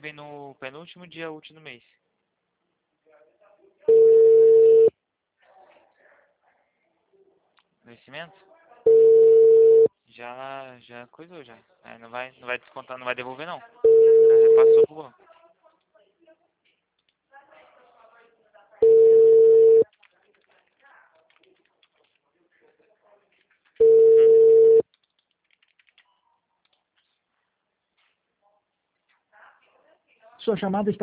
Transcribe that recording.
recebem no penúltimo dia útil do mês. Vencimento? Já coisou já. Aí não vai descontar, não vai devolver não. Já passou pro banco. Sua chamada está